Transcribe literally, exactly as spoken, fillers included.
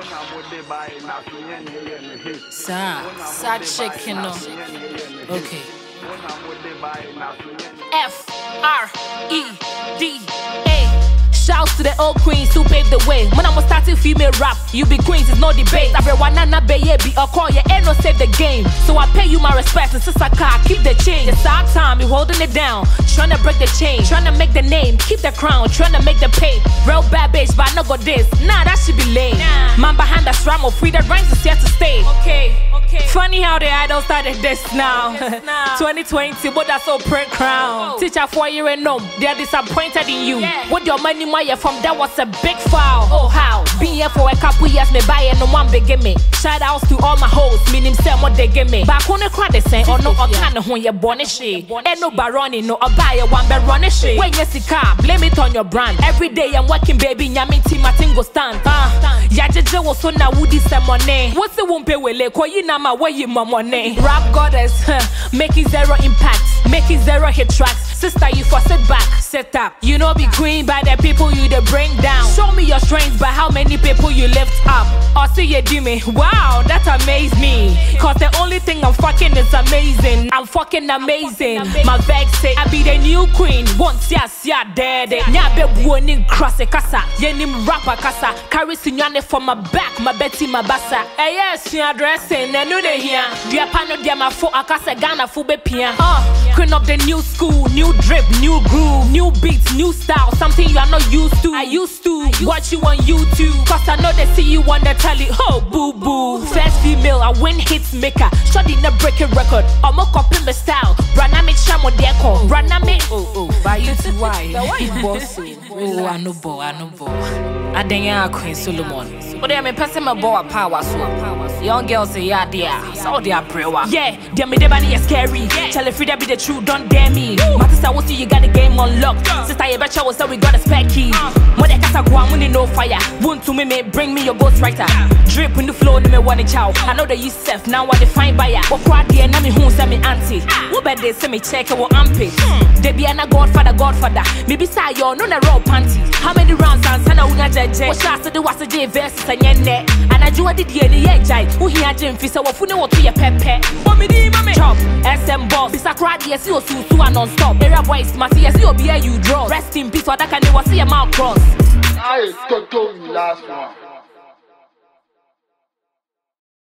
Sir, sir, chicken. Okay. F R E D A. Shouts to the old queens who paved the way. When I'm a starting female rap, you be queens, it's no debate. Everyone na baby, or call you ain't no save the game. So I pay you my respect, and since I can't keep the change. It's our time, you holding it down, trying to break the chain, trying to make the name, keep the crown, trying to make the pay. Real bad bitch, but I no go this. Nah, that should be lame. Nah. Man behind the strum of free, that rhymes is here to stay. Okay, okay. Funny how the idol started this now. This now. twenty twenty, but that's so print crown. Oh. Teacher four year and no, they're disappointed in you. Yeah. With your money, my from that was a big foul. Oh how? Been here for a couple years, me buy and no one big me. Shout outs to all my hoes, meaning say what they give me. Back on the crowd they say, oh no, I can't when you're born a shit. Ain't no baroni, no a buyer one be run a shit. When you see car, blame it on your brand. Every day I'm working, baby, nyami team my thing go stand. Ah, ya jeje was so na woody some money. What's the one pay with like? Call you na my way you my money. Rap goddess, huh, making zero impact, making zero hit tracks. Sister, you for sit back, set up. You know be queen by the people you the bring down. Show me your strength by how many people you lift up. Or see you do me. Wow, that amazed me. Cause the only thing I'm fucking is amazing. I'm fucking amazing. My vex say I be the new queen. Once yes, yeah, dead. Nyabe buoning cross a casa. Yenim rapper casa. Carry sinyane for my back. My Betty, my bassa. Eh yes, you dressing. I know they here. Dia pano dia ma fo akasa Ghana fube pia. Uh, queen of the new school. New drip, new groove, new beats, new style. Something you are not used to. I used to watch you on YouTube. Cause I know they see you on the telly. Oh, boo boo. First female, I win hits maker. Shorty na breaking record. I'm a copy my style. Branami chamo deco. Branami. Oh, oh, by you to why? Why boss? Oh, I know bo, I know bo. I think I'm Queen Solomon. But I'm a person my boy power so. Young girls say yeah, dear. So they are prayer. Yeah, they me the body is scary. Tell if that be the truth, don't dare me. My sister will see you got the game unlocked. Sister, you betcha was so we got a spare key. When the casa go, I'm winning no fire. Won't to me, me bring me your ghostwriter. Drip in the flow, me want a chow. I know that you self now what they find buyer. What crowd there, now me who send me auntie. What bad they say me check it, what armpit. They be an a godfather, godfather. Maybe say yo, no na raw panties. How many rounds and sana una jeje? What shots to do was a J versus a yenne. And I do what did ye the edge. Who here Jim Fisa what fune what to your pepe. Mommy di mame chop. S M boss. Bisa crowd yes you so so non stop. Area boys must yes you be a you draw. Rest in peace for that can you see a mouth cross. I told you last one.